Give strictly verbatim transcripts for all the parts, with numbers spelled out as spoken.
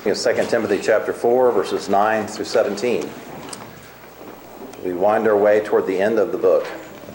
Second Timothy chapter four, verses nine through seventeen. We wind our way toward the end of the book.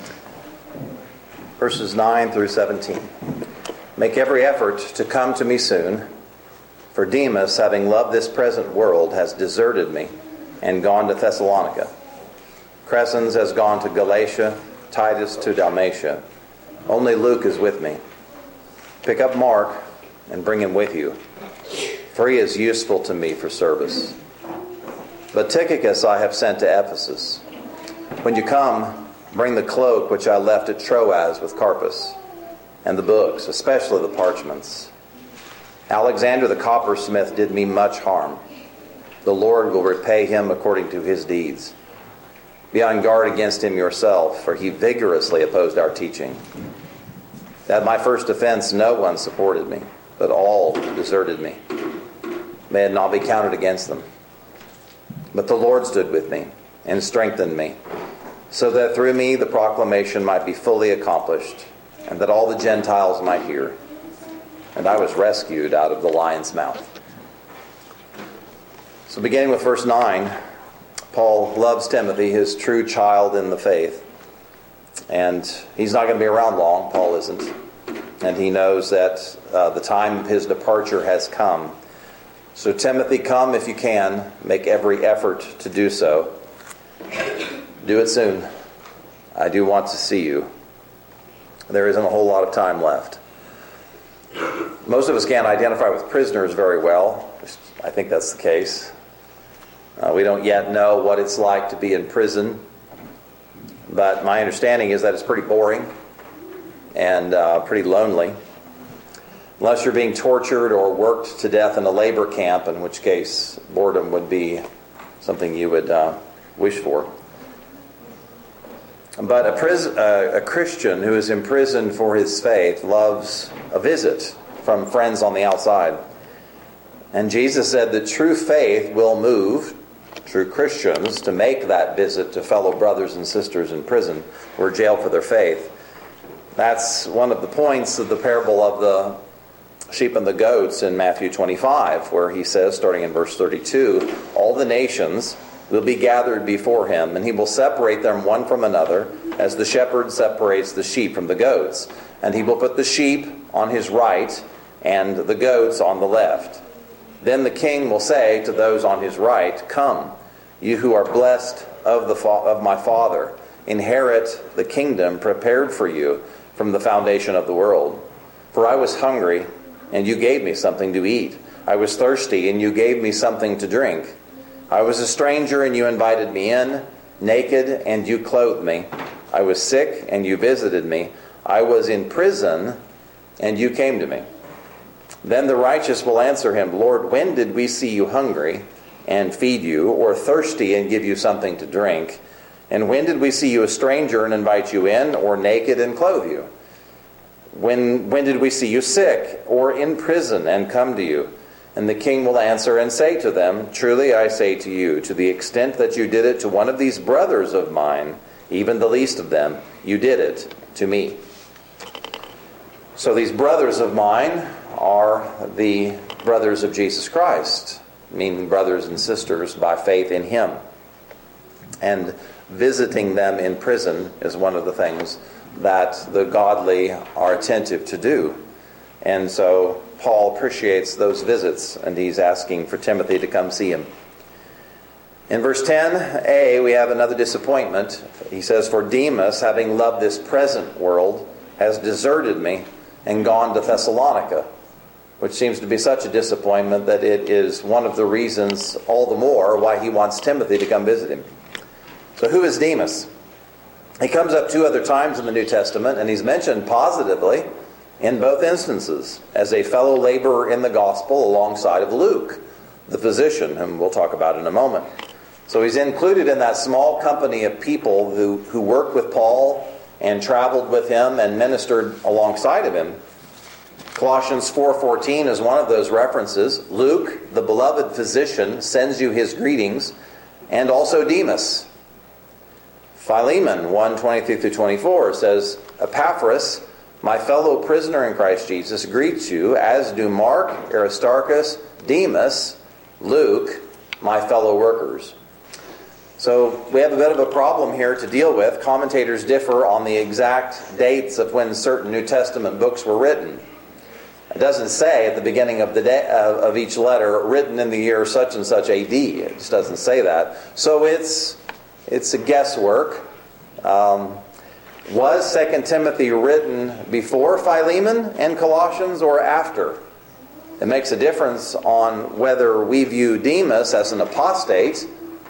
Verses nine through seventeen. Make every effort to come to me soon, for Demas, having loved this present world, has deserted me and gone to Thessalonica. Crescens has gone to Galatia, Titus to Dalmatia. Only Luke is with me. Pick up Mark and bring him with you, for he is useful to me for service. But Tychicus I have sent to Ephesus. When you come, bring the cloak which I left at Troas with Carpus, and the books, especially the parchments. Alexander the coppersmith did me much harm. The Lord will repay him according to his deeds. Be on guard against him yourself, for he vigorously opposed our teaching. At my first offense no one supported me, but all deserted me. May it not be counted against them. But the Lord stood with me and strengthened me, so that through me the proclamation might be fully accomplished, and that all the Gentiles might hear. And I was rescued out of the lion's mouth. So beginning with verse nine, Paul loves Timothy, his true child in the faith. And he's not going to be around long, Paul isn't. And he knows that uh, the time of his departure has come. So Timothy, come if you can. Make every effort to do so. Do it soon. I do want to see you. There isn't a whole lot of time left. Most of us can't identify with prisoners very well. I think that's the case. Uh, we don't yet know what it's like to be in prison. But my understanding is that it's pretty boring and uh, pretty lonely. Unless you're being tortured or worked to death in a labor camp, in which case boredom would be something you would uh, wish for. But a, pris- uh, a Christian who is imprisoned for his faith loves a visit from friends on the outside. And Jesus said that true faith will move true Christians to make that visit to fellow brothers and sisters in prison who are jailed for their faith. That's one of the points of the parable of the sheep and the goats in Matthew twenty-five, where he says, starting in verse thirty-two, all the nations will be gathered before him, and he will separate them one from another, as the shepherd separates the sheep from the goats. And he will put the sheep on his right, and the goats on the left. Then the king will say to those on his right, come, you who are blessed of the fa- of my Father, inherit the kingdom prepared for you from the foundation of the world. For I was hungry, and you gave me something to eat. I was thirsty, and you gave me something to drink. I was a stranger, and you invited me in, naked, and you clothed me. I was sick, and you visited me. I was in prison, and you came to me. Then the righteous will answer him, Lord, when did we see you hungry and feed you, or thirsty and give you something to drink? And when did we see you a stranger and invite you in, or naked and clothe you? When, when did we see you sick or in prison and come to you? And the king will answer and say to them, truly I say to you, to the extent that you did it to one of these brothers of mine, even the least of them, you did it to me. So these brothers of mine are the brothers of Jesus Christ, meaning brothers and sisters by faith in him. And visiting them in prison is one of the things that the godly are attentive to do. And so Paul appreciates those visits, and he's asking for Timothy to come see him. In verse ten a, we have another disappointment. He says, for Demas, having loved this present world, has deserted me and gone to Thessalonica, which seems to be such a disappointment that it is one of the reasons all the more why he wants Timothy to come visit him. So who is Demas? He comes up two other times in the New Testament, and he's mentioned positively in both instances as a fellow laborer in the gospel alongside of Luke, the physician, whom we'll talk about in a moment. So he's included in that small company of people who, who worked with Paul and traveled with him and ministered alongside of him. Colossians four fourteen is one of those references. Luke, the beloved physician, sends you his greetings, and also Demas. Philemon one twenty-three through twenty-four says, Epaphras, my fellow prisoner in Christ Jesus, greets you, as do Mark, Aristarchus, Demas, Luke, my fellow workers. So we have a bit of a problem here to deal with. Commentators differ on the exact dates of when certain New Testament books were written. It doesn't say at the beginning of the day, uh, of each letter, written in the year such and such A D. It just doesn't say that. So it's it's a guesswork. Um, was Second Timothy written before Philemon and Colossians or after? It makes a difference on whether we view Demas as an apostate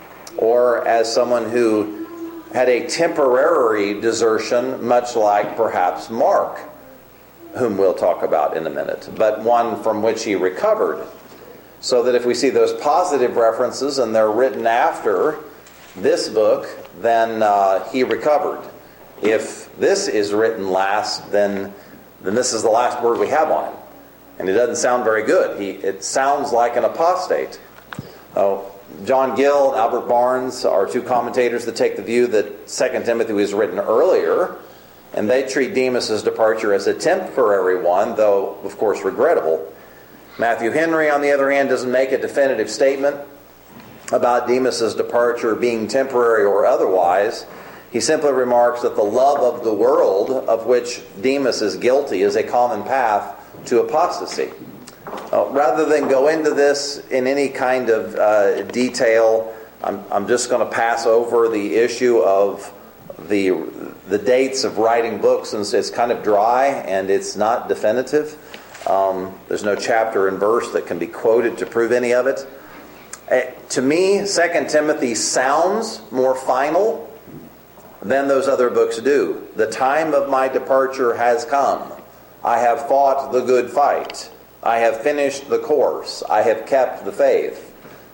or as someone who had a temporary desertion, much like perhaps Mark, whom we'll talk about in a minute, but one from which he recovered. So that if we see those positive references and they're written after this book, then uh, he recovered. If this is written last, then, then this is the last word we have on him. And it doesn't sound very good. He, it sounds like an apostate. Oh, John Gill and Albert Barnes are two commentators that take the view that Second Timothy was written earlier, and they treat Demas' departure as a temporary one, though, of course, regrettable. Matthew Henry, on the other hand, doesn't make a definitive statement about Demas' departure being temporary or otherwise. He simply remarks that the love of the world, of which Demas is guilty, is a common path to apostasy. Uh, rather than go into this in any kind of uh, detail, I'm, I'm just going to pass over the issue of the the dates of writing books, and it's kind of dry and it's not definitive. Um, there's no chapter and verse that can be quoted to prove any of it. Uh, to me, Second Timothy sounds more final than those other books do. The time of my departure has come. I have fought the good fight. I have finished the course. I have kept the faith.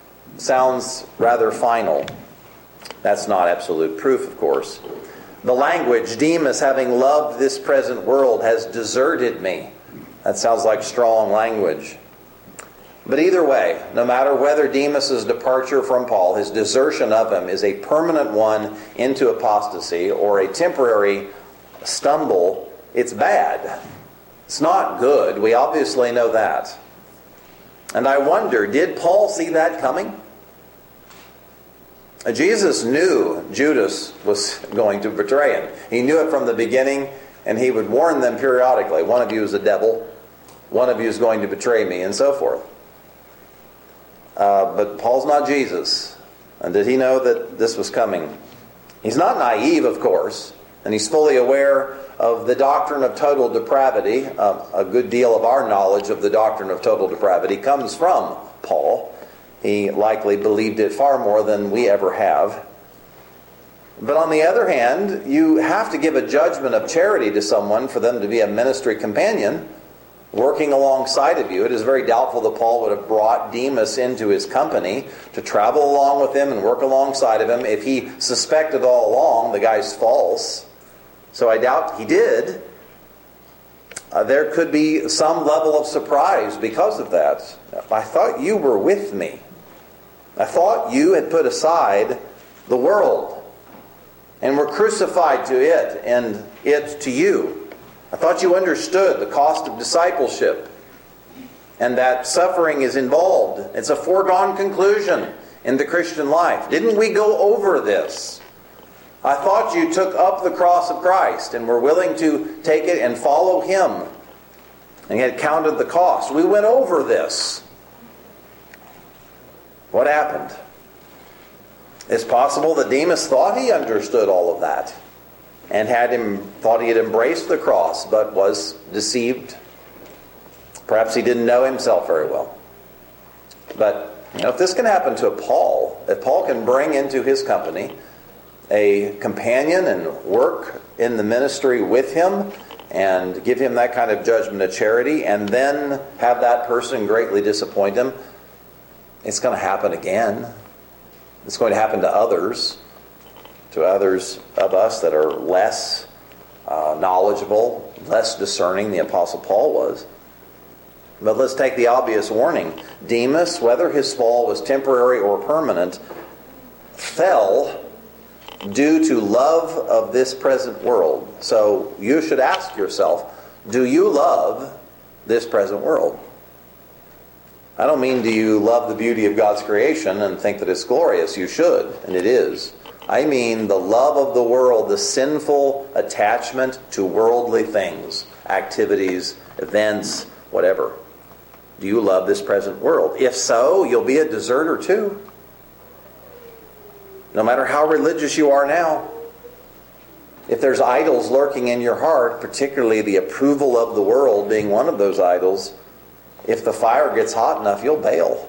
Sounds rather final. That's not absolute proof, of course. The language, Demas, having loved this present world, has deserted me. That sounds like strong language. But either way, no matter whether Demas' departure from Paul, his desertion of him, is a permanent one into apostasy or a temporary stumble, it's bad. It's not good. We obviously know that. And I wonder, did Paul see that coming? Jesus knew Judas was going to betray him. He knew it from the beginning, and he would warn them periodically. One of you is a devil. One of you is going to betray me, and so forth. Uh, but Paul's not Jesus. And did he know that this was coming? He's not naive, of course, and he's fully aware of the doctrine of total depravity. Uh, a good deal of our knowledge of the doctrine of total depravity comes from Paul. He likely believed it far more than we ever have. But on the other hand, you have to give a judgment of charity to someone for them to be a ministry companion working alongside of you. It is very doubtful that Paul would have brought Demas into his company to travel along with him and work alongside of him if he suspected all along the guy's false. So I doubt he did. Uh, there could be some level of surprise because of that. I thought you were with me. I thought you had put aside the world and were crucified to it and it to you. I thought you understood the cost of discipleship and that suffering is involved. It's a foregone conclusion in the Christian life. Didn't we go over this? I thought you took up the cross of Christ and were willing to take it and follow Him. And had counted the cost. We went over this. What happened? It's possible that Demas thought he understood all of that and had him thought he had embraced the cross, but was deceived. Perhaps he didn't know himself very well. But you know, if this can happen to Paul, if Paul can bring into his company a companion and work in the ministry with him and give him that kind of judgment of charity and then have that person greatly disappoint him, it's going to happen again. It's going to happen to others, to others of us that are less uh, knowledgeable, less discerning. The Apostle Paul was. But let's take the obvious warning. Demas, whether his fall was temporary or permanent, fell due to love of this present world. So you should ask yourself, do you love this present world? I don't mean do you love the beauty of God's creation and think that it's glorious. You should, and it is. I mean the love of the world, the sinful attachment to worldly things, activities, events, whatever. Do you love this present world? If so, you'll be a deserter too. No matter how religious you are now, if there's idols lurking in your heart, particularly the approval of the world being one of those idols, if the fire gets hot enough, you'll bail.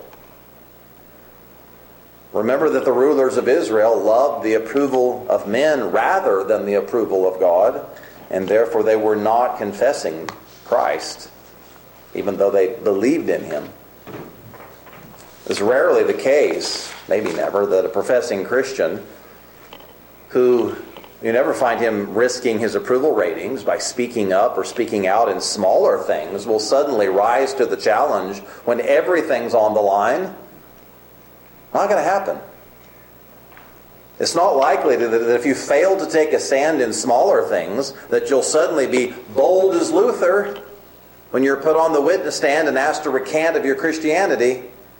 Remember that the rulers of Israel loved the approval of men rather than the approval of God, and therefore they were not confessing Christ, even though they believed in Him. It's rarely the case, maybe never, that a professing Christian who you never find him risking his approval ratings by speaking up or speaking out in smaller things will suddenly rise to the challenge when everything's on the line. Not going to happen. It's not likely that if you fail to take a stand in smaller things that you'll suddenly be bold as Luther when you're put on the witness stand and asked to recant of your Christianity.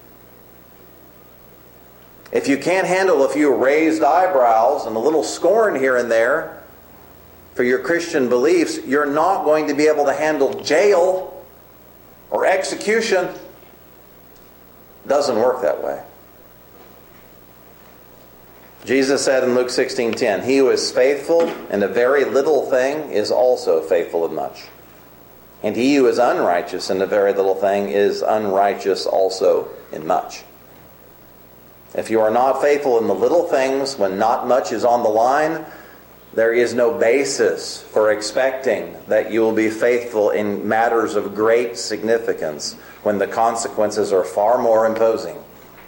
If you can't handle a few raised eyebrows and a little scorn here and there for your Christian beliefs, you're not going to be able to handle jail or execution. It doesn't work that way. Jesus said in Luke sixteen ten, "He who is faithful in a very little thing is also faithful in much. And he who is unrighteous in a very little thing is unrighteous also in much." If you are not faithful in the little things when not much is on the line, there is no basis for expecting that you will be faithful in matters of great significance when the consequences are far more imposing.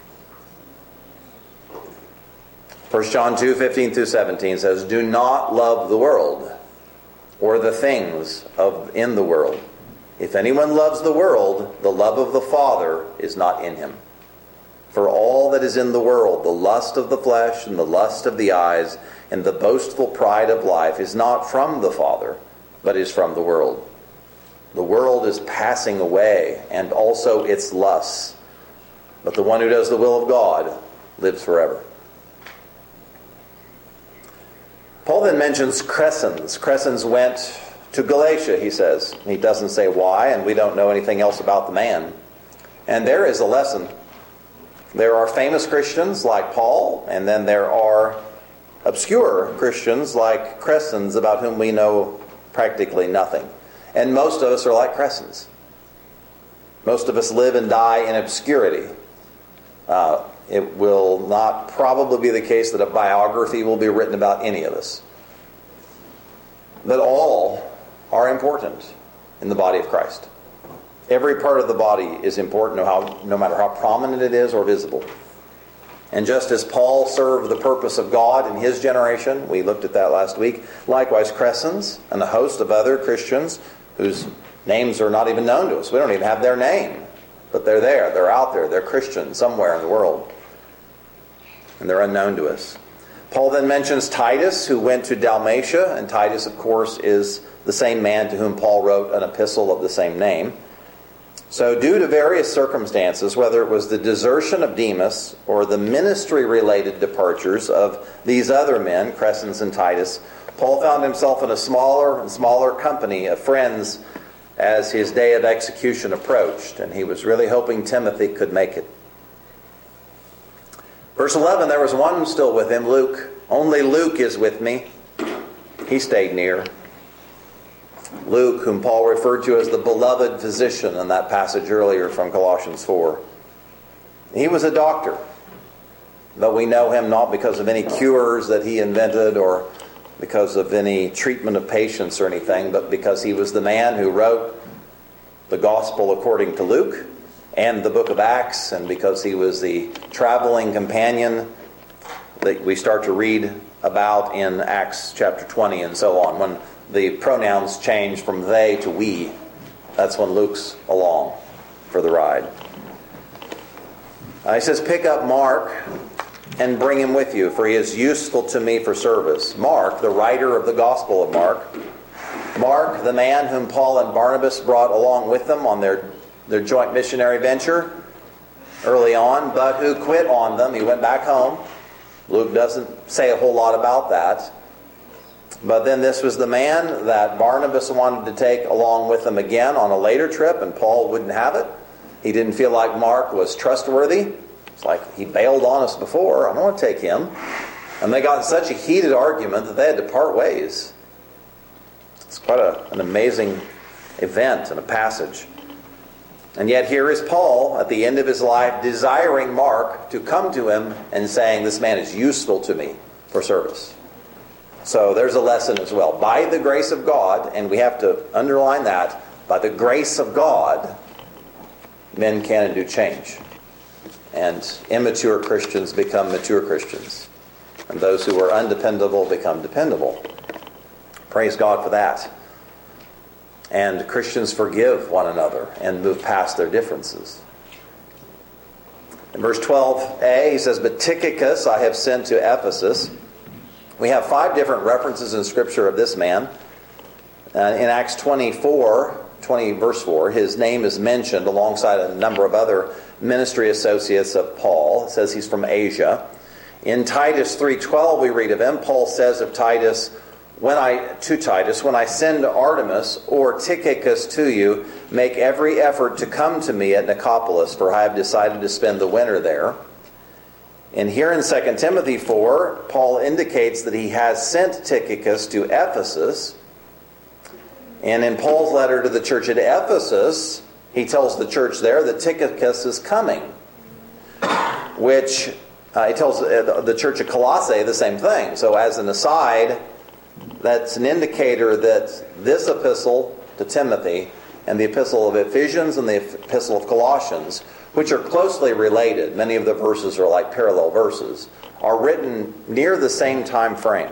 First John two fifteen through seventeen says, "Do not love the world or the things of in the world. If anyone loves the world, the love of the Father is not in him. For all that is in the world, the lust of the flesh and the lust of the eyes and the boastful pride of life is not from the Father, but is from the world. The world is passing away and also its lusts. But the one who does the will of God lives forever." Paul then mentions Crescens. Crescens went to Galatia, he says. He doesn't say why, and we don't know anything else about the man. And there is a lesson. There are famous Christians like Paul, and then there are obscure Christians like Crescens about whom we know practically nothing. And most of us are like Crescens. Most of us live and die in obscurity. Uh, it will not probably be the case that a biography will be written about any of us. But all are important in the body of Christ. Every part of the body is important, no, how, no matter how prominent it is or visible. And just as Paul served the purpose of God in his generation, we looked at that last week, likewise Crescens and a host of other Christians whose names are not even known to us. We don't even have their name. But they're there, they're out there, they're Christians somewhere in the world. And they're unknown to us. Paul then mentions Titus, who went to Dalmatia, and Titus, of course, is the same man to whom Paul wrote an epistle of the same name. So due to various circumstances, whether it was the desertion of Demas or the ministry-related departures of these other men, Crescens and Titus, Paul found himself in a smaller and smaller company of friends as his day of execution approached, and he was really hoping Timothy could make it. Verse eleven, there was one still with him, Luke. "Only Luke is with me." He stayed near. Luke, whom Paul referred to as the beloved physician in that passage earlier from Colossians four. He was a doctor, but we know him not because of any cures that he invented or because of any treatment of patients or anything, but because he was the man who wrote the Gospel according to Luke and the book of Acts, and because he was the traveling companion that we start to read about in Acts chapter twenty and so on. When the pronouns change from they to we, that's when Luke's along for the ride. Uh, he says, "Pick up Mark and bring him with you, for he is useful to me for service." Mark, the writer of the Gospel of Mark. Mark, the man whom Paul and Barnabas brought along with them on their, their joint missionary venture. early on, but who quit on them. He went back home. Luke doesn't say a whole lot about that. But then this was the man that Barnabas wanted to take along with him again on a later trip, and Paul wouldn't have it. He didn't feel like Mark was trustworthy. It's like he bailed on us before. I don't want to take him. And they got in such a heated argument that they had to part ways. It's quite a, an amazing event and a passage. And yet here is Paul at the end of his life desiring Mark to come to him and saying, this man is useful to me for service. So there's a lesson as well. By the grace of God, and we have to underline that, by the grace of God, men can and do change. And immature Christians become mature Christians. And those who are undependable become dependable. Praise God for that. And Christians forgive one another and move past their differences. In verse twelve a, he says, but Tychicus I have sent to Ephesus. We have five different references in Scripture of this man. Uh, in Acts twenty-four, twenty verse four, his name is mentioned alongside a number of other ministry associates of Paul. It says he's from Asia. In Titus three twelve we read of him. Paul says of Titus, When I to Titus, when I send Artemas or Tychicus to you, make every effort to come to me at Nicopolis, for I have decided to spend the winter there. And here in Second Timothy four, Paul indicates that he has sent Tychicus to Ephesus. And in Paul's letter to the church at Ephesus, he tells the church there that Tychicus is coming. Which uh, he tells the church at Colossae the same thing. So as an aside, that's an indicator that this epistle to Timothy and the epistle of Ephesians and the epistle of Colossians, which are closely related, many of the verses are like parallel verses, are written near the same time frame.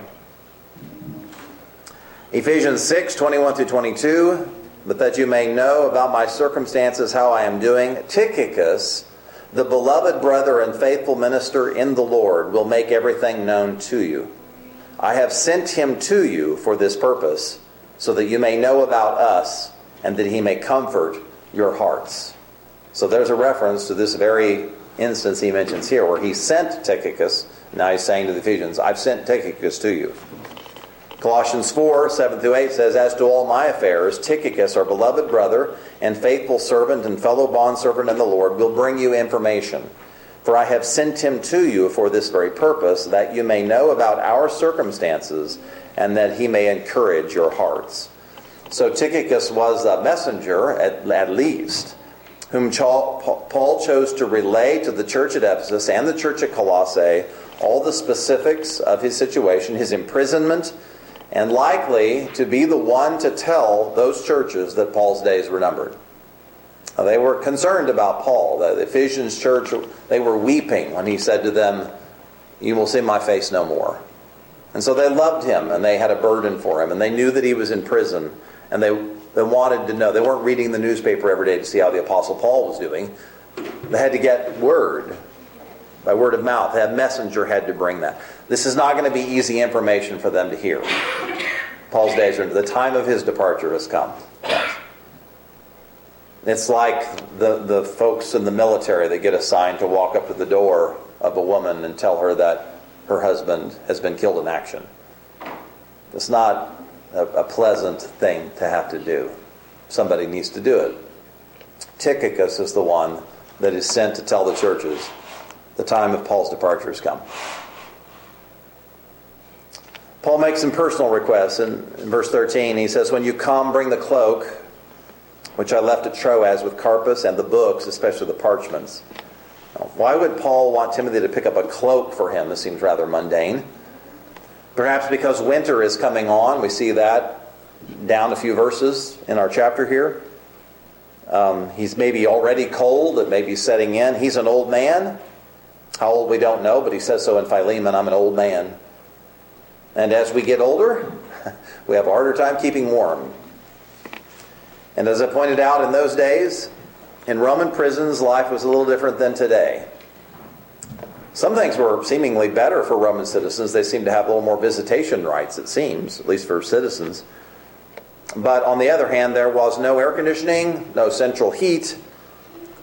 Ephesians six, twenty-one through twenty-two, but that you may know about my circumstances, how I am doing, Tychicus, the beloved brother and faithful minister in the Lord, will make everything known to you. I have sent him to you for this purpose, so that you may know about us, and that he may comfort your hearts. So there's a reference to this very instance he mentions here, where he sent Tychicus. Now he's saying to the Ephesians, I've sent Tychicus to you. Colossians four, seven through eight says, As to all my affairs, Tychicus, our beloved brother and faithful servant and fellow bondservant in the Lord, will bring you information. For I have sent him to you for this very purpose, that you may know about our circumstances, and that he may encourage your hearts. So Tychicus was a messenger, at, at least, whom Paul chose to relay to the church at Ephesus and the church at Colossae all the specifics of his situation, his imprisonment, and likely to be the one to tell those churches that Paul's days were numbered. They were concerned about Paul. The Ephesians church, they were weeping when he said to them, you will see my face no more. And so they loved him, and they had a burden for him, and they knew that he was in prison, and they, they wanted to know. They weren't reading the newspaper every day to see how the Apostle Paul was doing. They had to get word, by word of mouth. That messenger had to bring that. This is not going to be easy information for them to hear. Paul's days are, the time of his departure has come. Yes. It's like the, the folks in the military that get assigned to walk up to the door of a woman and tell her that her husband has been killed in action. It's not a, a pleasant thing to have to do. Somebody needs to do it. Tychicus is the one that is sent to tell the churches the time of Paul's departure has come. Paul makes some personal requests. In, in verse thirteen, he says, when you come, bring the cloak, which I left at Troas with Carpus, and the books, especially the parchments. Now, why would Paul want Timothy to pick up a cloak for him? This seems rather mundane. Perhaps because winter is coming on. We see that down a few verses in our chapter here. Um, he's maybe already cold. It may be setting in. He's an old man. How old we don't know, but he says so in Philemon, I'm an old man. And as we get older, we have a harder time keeping warm. And as I pointed out, in those days, in Roman prisons, life was a little different than today. Some things were seemingly better for Roman citizens. They seemed to have a little more visitation rights, it seems, at least for citizens. But on the other hand, there was no air conditioning, no central heat.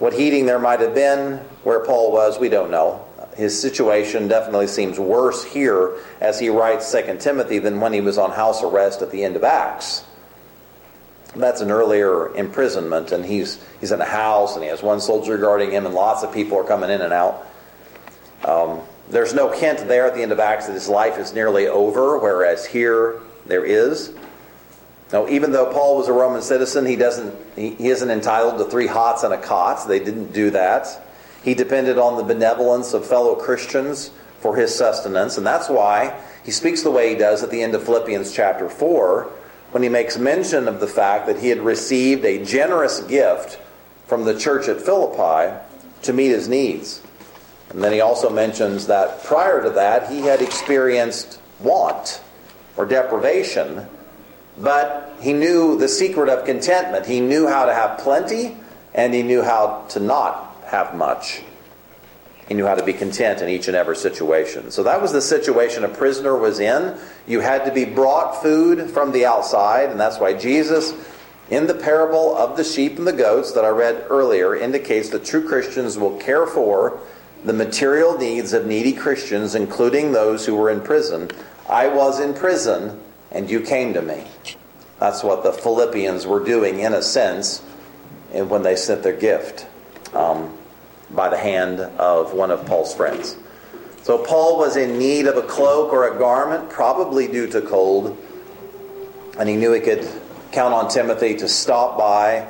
What heating there might have been where Paul was, we don't know. His situation definitely seems worse here as he writes Second Timothy than when he was on house arrest at the end of Acts. That's an earlier imprisonment, and he's he's in a house, and he has one soldier guarding him, and lots of people are coming in and out. Um, there's no hint there at the end of Acts that his life is nearly over, whereas here there is. Now, even though Paul was a Roman citizen, he doesn't he, he isn't entitled to three hots and a cot. They didn't do that. He depended on the benevolence of fellow Christians for his sustenance, and that's why he speaks the way he does at the end of Philippians chapter four, when he makes mention of the fact that he had received a generous gift from the church at Philippi to meet his needs. And then he also mentions that prior to that, he had experienced want or deprivation, but he knew the secret of contentment. He knew how to have plenty, and he knew how to not have much. He knew how to be content in each and every situation. So that was the situation a prisoner was in. You had to be brought food from the outside, and that's why Jesus, in the parable of the sheep and the goats that I read earlier, indicates that true Christians will care for the material needs of needy Christians, including those who were in prison. I was in prison, and you came to me. That's what the Philippians were doing, in a sense, when they sent their gift um, by the hand of one of Paul's friends. So Paul was in need of a cloak or a garment, probably due to cold, and he knew he could count on Timothy to stop by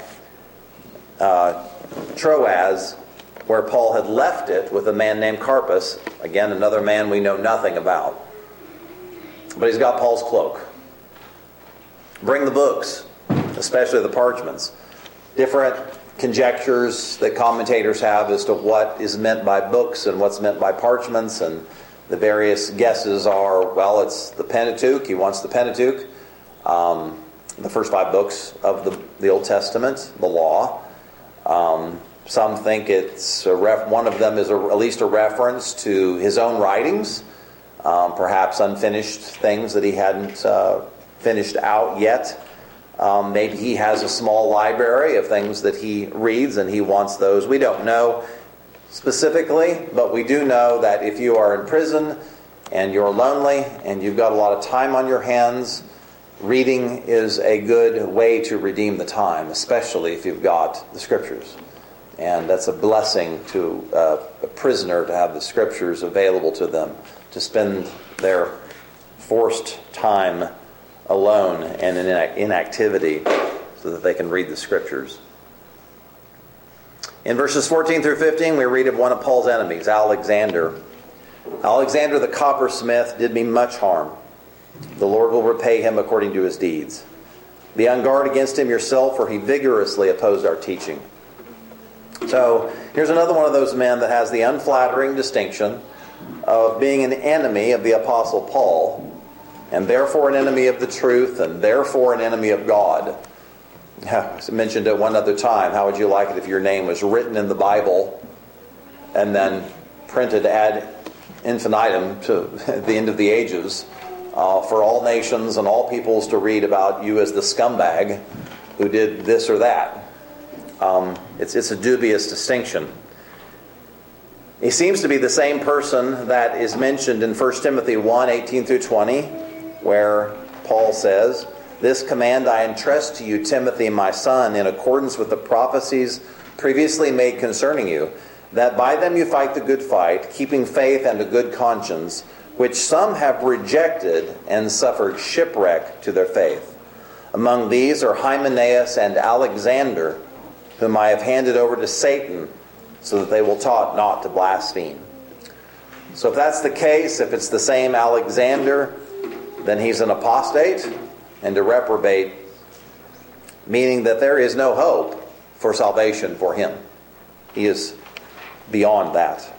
uh, Troas, where Paul had left it, with a man named Carpus. Again, another man we know nothing about. But he's got Paul's cloak. Bring the books, especially the parchments. Different conjectures that commentators have as to what is meant by books and what's meant by parchments, and the various guesses are, well, it's the Pentateuch. He wants the Pentateuch, um, the first five books of the, the Old Testament, the law. Um, some think it's a ref, one of them is a, at least a reference to his own writings, um, perhaps unfinished things that he hadn't uh, finished out yet. Um, maybe he has a small library of things that he reads and he wants those. We don't know specifically, but we do know that if you are in prison and you're lonely and you've got a lot of time on your hands, reading is a good way to redeem the time, especially if you've got the Scriptures. And that's a blessing to uh, a prisoner to have the Scriptures available to them, to spend their forced time alone and in inactivity so that they can read the Scriptures. In verses fourteen through fifteen, we read of one of Paul's enemies, Alexander. Alexander the coppersmith did me much harm. The Lord will repay him according to his deeds. Be on guard against him yourself, for he vigorously opposed our teaching. So, here's another one of those men that has the unflattering distinction of being an enemy of the Apostle Paul, and therefore an enemy of the truth, and therefore an enemy of God. I mentioned it one other time. How would you like it if your name was written in the Bible and then printed ad infinitum to the end of the ages uh, for all nations and all peoples to read about you as the scumbag who did this or that? Um, it's, it's a dubious distinction. He seems to be the same person that is mentioned in First Timothy one, eighteen through twenty, where Paul says, "This command I entrust to you, Timothy, my son, in accordance with the prophecies previously made concerning you, that by them you fight the good fight, keeping faith and a good conscience, which some have rejected and suffered shipwreck to their faith. Among these are Hymenaeus and Alexander, whom I have handed over to Satan, so that they will taught not to blaspheme." So if that's the case, if it's the same Alexander, then he's an apostate and a reprobate, meaning that there is no hope for salvation for him. He is beyond that.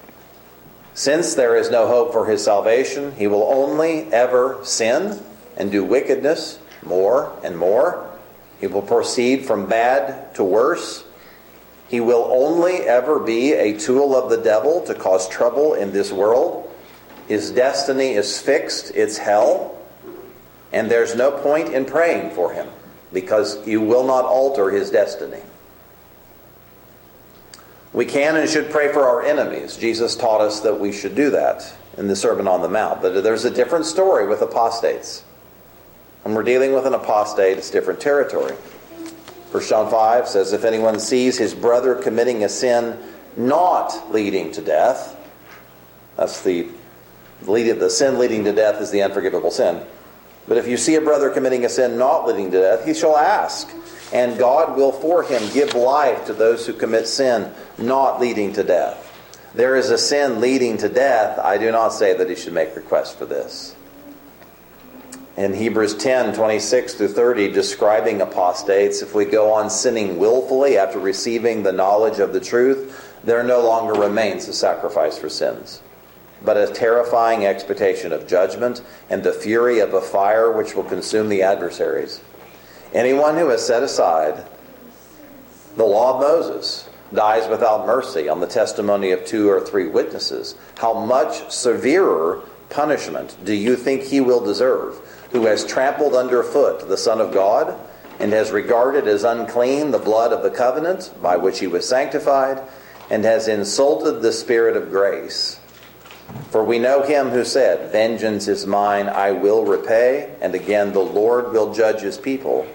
Since there is no hope for his salvation, he will only ever sin and do wickedness more and more. He will proceed from bad to worse. He will only ever be a tool of the devil to cause trouble in this world. His destiny is fixed. It's hell. And there's no point in praying for him, because you will not alter his destiny. We can and should pray for our enemies. Jesus taught us that we should do that in the Sermon on the Mount. But there's a different story with apostates. When we're dealing with an apostate, it's different territory. First John five says, if anyone sees his brother committing a sin not leading to death, that's the, the sin leading to death is the unforgivable sin. But if you see a brother committing a sin not leading to death, he shall ask, and God will for him give life to those who commit sin not leading to death. There is a sin leading to death. I do not say that he should make request for this. In Hebrews ten, twenty-six through thirty, describing apostates, if we go on sinning willfully after receiving the knowledge of the truth, there no longer remains a sacrifice for sins, but a terrifying expectation of judgment and the fury of a fire which will consume the adversaries. Anyone who has set aside the law of Moses dies without mercy on the testimony of two or three witnesses. How much severer punishment do you think he will deserve, who has trampled underfoot the Son of God, and has regarded as unclean the blood of the covenant by which he was sanctified, and has insulted the Spirit of grace? For we know him who said, vengeance is mine, I will repay, and again the Lord will judge his people.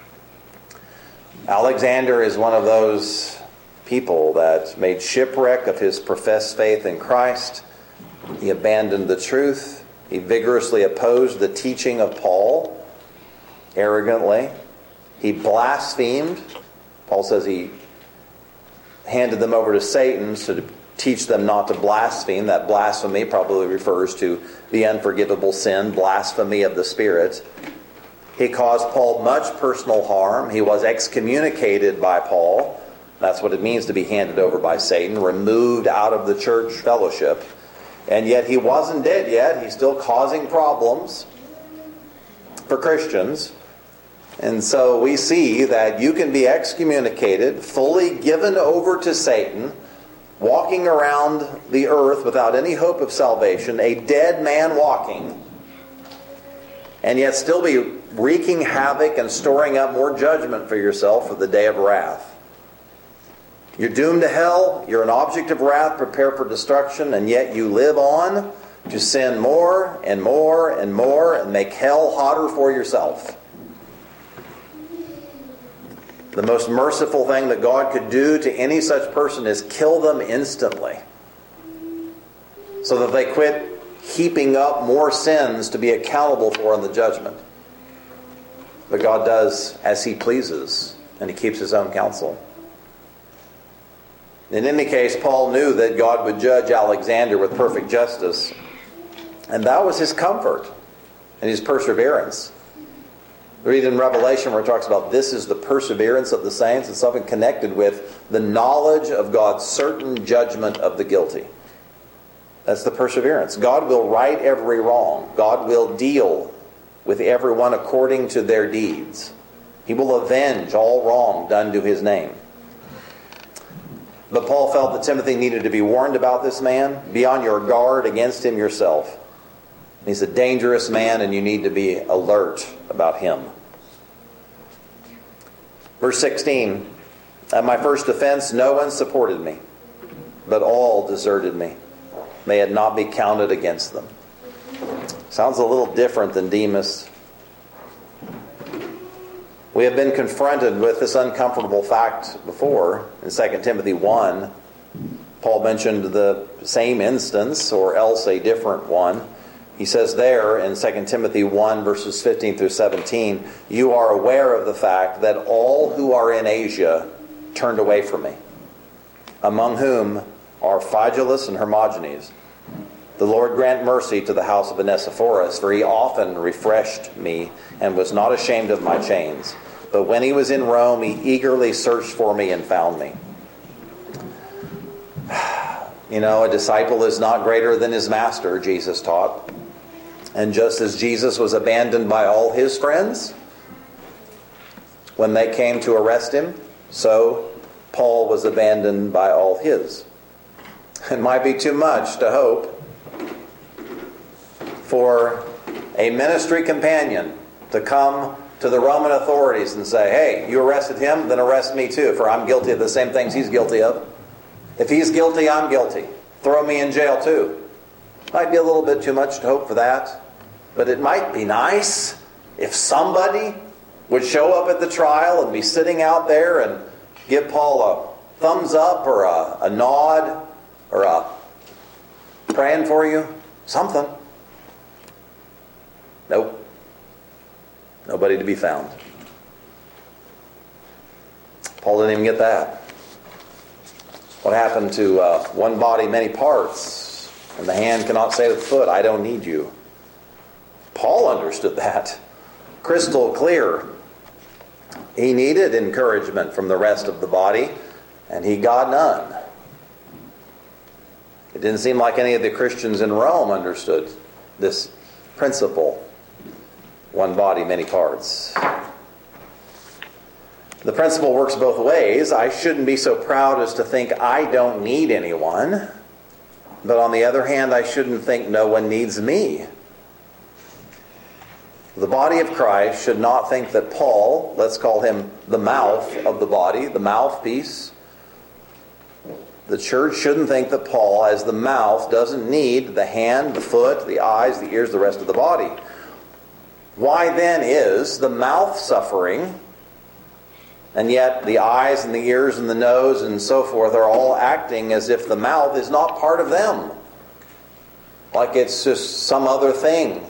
Alexander is one of those people that made shipwreck of his professed faith in Christ. He abandoned the truth. He vigorously opposed the teaching of Paul, arrogantly. He blasphemed. Paul says he handed them over to Satan to teach them not to blaspheme. That blasphemy probably refers to the unforgivable sin, blasphemy of the Spirit. He caused Paul much personal harm. He was excommunicated by Paul. That's what it means to be handed over by Satan, removed out of the church fellowship. And yet he wasn't dead yet. He's still causing problems for Christians. And so we see that you can be excommunicated, fully given over to Satan, walking around the earth without any hope of salvation, a dead man walking, and yet still be wreaking havoc and storing up more judgment for yourself for the day of wrath. You're doomed to hell. You're an object of wrath, prepared for destruction, and yet you live on to sin more and more and more and make hell hotter for yourself. The most merciful thing that God could do to any such person is kill them instantly, so that they quit heaping up more sins to be accountable for in the judgment. But God does as he pleases, and he keeps his own counsel. In any case, Paul knew that God would judge Alexander with perfect justice, and that was his comfort and his perseverance. Read in Revelation where it talks about this is the perseverance of the saints. It's something connected with the knowledge of God's certain judgment of the guilty. That's the perseverance. God will right every wrong. God will deal with everyone according to their deeds. He will avenge all wrong done to his name. But Paul felt that Timothy needed to be warned about this man. Be on your guard against him yourself. He's a dangerous man, and you need to be alert about him. Verse sixteen, at my first offense, no one supported me, but all deserted me. May it not be counted against them. Sounds a little different than Demas. We have been confronted with this uncomfortable fact before. In Second Timothy one, Paul mentioned the same instance, or else a different one. He says there in Second Timothy one, verses fifteen through seventeen, you are aware of the fact that all who are in Asia turned away from me, among whom are Phygelus and Hermogenes. The Lord grant mercy to the house of Onesiphorus, for he often refreshed me and was not ashamed of my chains. But when he was in Rome, he eagerly searched for me and found me. You know, a disciple is not greater than his master, Jesus taught. And just as Jesus was abandoned by all his friends when they came to arrest him, so Paul was abandoned by all his. It might be too much to hope for a ministry companion to come to the Roman authorities and say, hey, you arrested him, then arrest me too, for I'm guilty of the same things he's guilty of. If he's guilty, I'm guilty. Throw me in jail too. Might be a little bit too much to hope for that. But it might be nice if somebody would show up at the trial and be sitting out there and give Paul a thumbs up or a, a nod or a praying for you. Something. Nope. Nobody to be found. Paul didn't even get that. What happened to uh, one body, many parts, and the hand cannot say to the foot, I don't need you. Paul understood that. Crystal clear. He needed encouragement from the rest of the body, and he got none. It didn't seem like any of the Christians in Rome understood this principle. One body, many parts. The principle works both ways. I shouldn't be so proud as to think I don't need anyone. But on the other hand, I shouldn't think no one needs me. The body of Christ should not think that Paul, let's call him the mouth of the body, the mouthpiece. The church shouldn't think that Paul, as the mouth, doesn't need the hand, the foot, the eyes, the ears, the rest of the body. Why then is the mouth suffering, and yet the eyes and the ears and the nose and so forth are all acting as if the mouth is not part of them? Like it's just some other thing.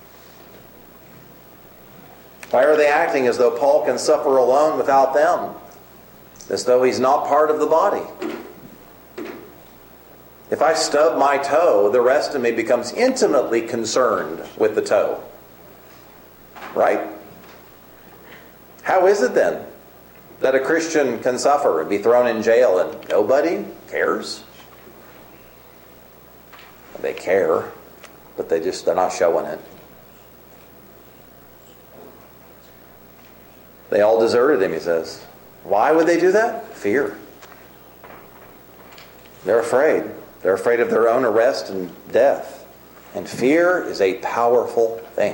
Why are they acting as though Paul can suffer alone without them? As though he's not part of the body. If I stub my toe, the rest of me becomes intimately concerned with the toe. Right? How is it then that a Christian can suffer and be thrown in jail and nobody cares? They care, but they just, they're not showing it. They all deserted him, he says. Why would they do that? Fear. They're afraid. They're afraid of their own arrest and death. And fear is a powerful thing.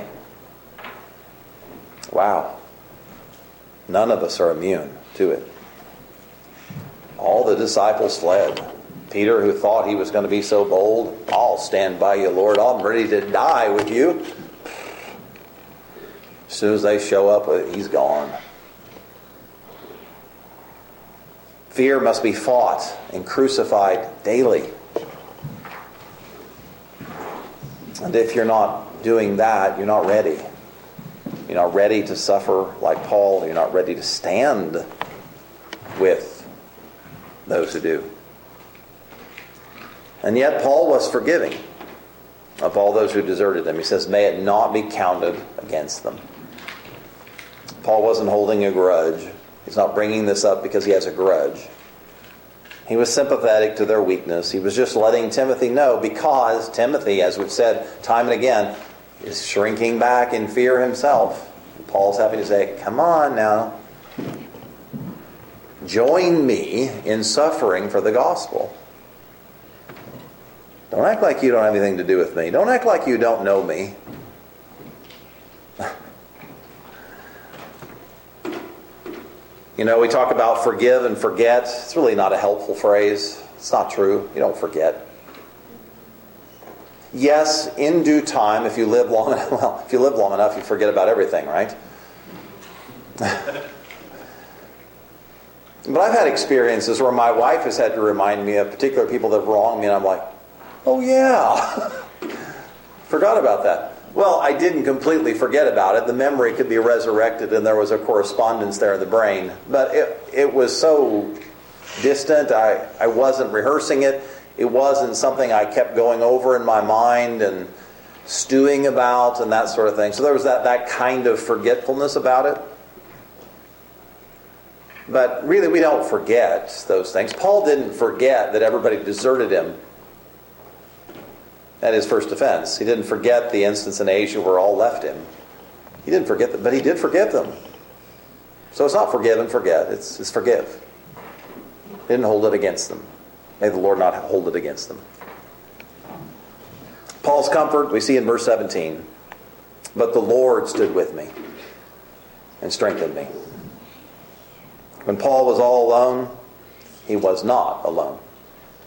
Wow. None of us are immune to it. All the disciples fled. Peter, who thought he was going to be so bold, I'll stand by you, Lord. I'm ready to die with you. As soon as they show up, he's gone. Fear must be fought and crucified daily. And if you're not doing that, you're not ready. You're not ready to suffer like Paul. You're not ready to stand with those who do. And yet Paul was forgiving of all those who deserted him. He says, may it not be counted against them. Paul wasn't holding a grudge. He's not bringing this up because he has a grudge. He was sympathetic to their weakness. He was just letting Timothy know, because Timothy, as we've said time and again, is shrinking back in fear himself. Paul's having to say, come on now. Join me in suffering for the gospel. Don't act like you don't have anything to do with me. Don't act like you don't know me. You know, we talk about forgive and forget. It's really not a helpful phrase. It's not true. You don't forget. Yes, in due time, if you live long enough, well, if you live long enough, you forget about everything, right? But I've had experiences where my wife has had to remind me of particular people that have wronged me, and I'm like, oh yeah, forgot about that. Well, I didn't completely forget about it. The memory could be resurrected, and there was a correspondence there in the brain. But it, it was so distant, I, I wasn't rehearsing it. It wasn't something I kept going over in my mind and stewing about and that sort of thing. So there was that, that kind of forgetfulness about it. But really, we don't forget those things. Paul didn't forget that everybody deserted him at his first offense. He didn't forget the instance in Asia where all left him. He didn't forget them, but he did forgive them. So it's not forgive and forget. It's, it's forgive. He didn't hold it against them. May the Lord not hold it against them. Paul's comfort we see in verse seventeen. But the Lord stood with me and strengthened me. When Paul was all alone, he was not alone.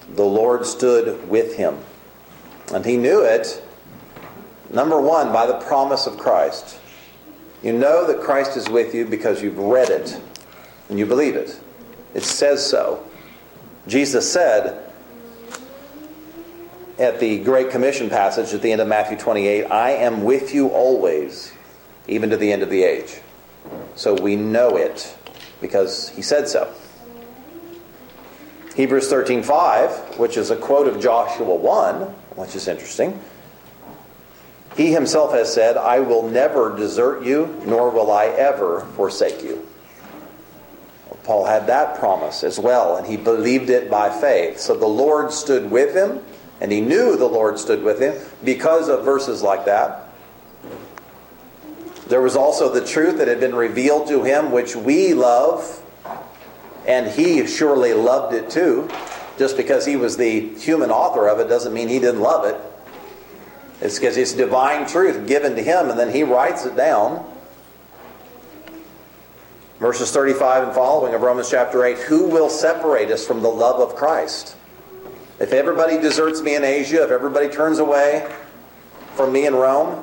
the Lord stood with him. And he knew it, number one, by the promise of Christ. You know that Christ is with you because you've read it and you believe it. It says so. Jesus said at the Great Commission passage at the end of Matthew twenty-eight, I am with you always, even to the end of the age. So we know it because he said so. Hebrews thirteen five, which is a quote of Joshua one, which is interesting. He himself has said, I will never desert you, nor will I ever forsake you. Well, Paul had that promise as well, and he believed it by faith. So the Lord stood with him, and he knew the Lord stood with him because of verses like that. There was also the truth that had been revealed to him, which we love, and he surely loved it too. Just because he was the human author of it doesn't mean he didn't love it. It's because it's divine truth given to him, and then he writes it down. Verses thirty-five and following of Romans chapter eight, who will separate us from the love of Christ? If everybody deserts me in Asia, if everybody turns away from me in Rome,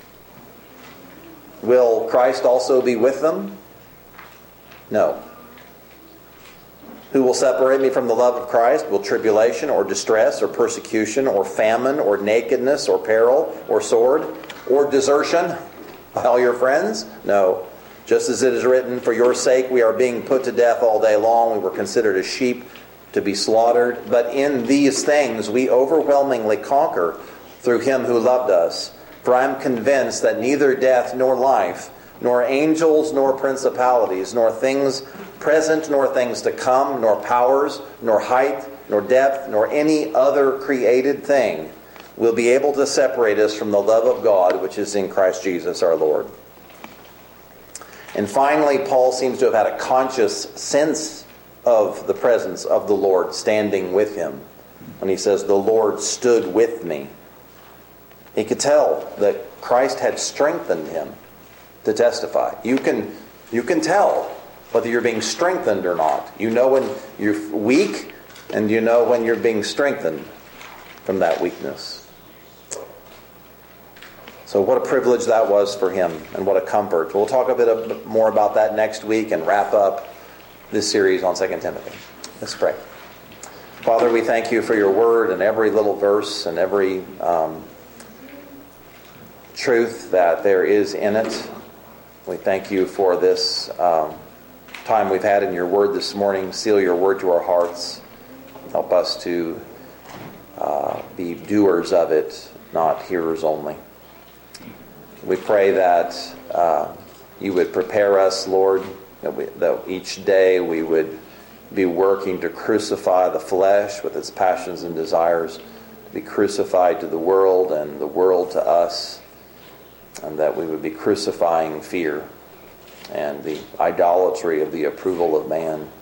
will Christ also be with them? No. Who will separate me from the love of Christ? Will tribulation or distress or persecution or famine or nakedness or peril or sword or desertion by all your friends? No. Just as it is written, for your sake we are being put to death all day long. We were considered as sheep to be slaughtered. But in these things we overwhelmingly conquer through him who loved us. For I am convinced that neither death nor life, nor angels nor principalities, nor things present nor things to come, nor powers, nor height, nor depth, nor any other created thing will be able to separate us from the love of God which is in Christ Jesus our Lord. And finally, Paul seems to have had a conscious sense of the presence of the Lord standing with him when he says, the Lord stood with me. He could tell that Christ had strengthened him to testify. You can, you can tell whether you're being strengthened or not. You know when you're weak, and you know when you're being strengthened from that weakness. So what a privilege that was for him, and what a comfort. We'll talk a bit more about that next week and wrap up this series on Second Timothy. Let's pray. Father, we thank you for your word and every little verse and every um, truth that there is in it. We thank you for this um, time we've had in your word this morning. Seal your word to our hearts. Help us to uh, be doers of it, not hearers only. We pray that uh, you would prepare us, Lord, that, we, that each day we would be working to crucify the flesh with its passions and desires, to be crucified to the world and the world to us, and that we would be crucifying fear and the idolatry of the approval of man.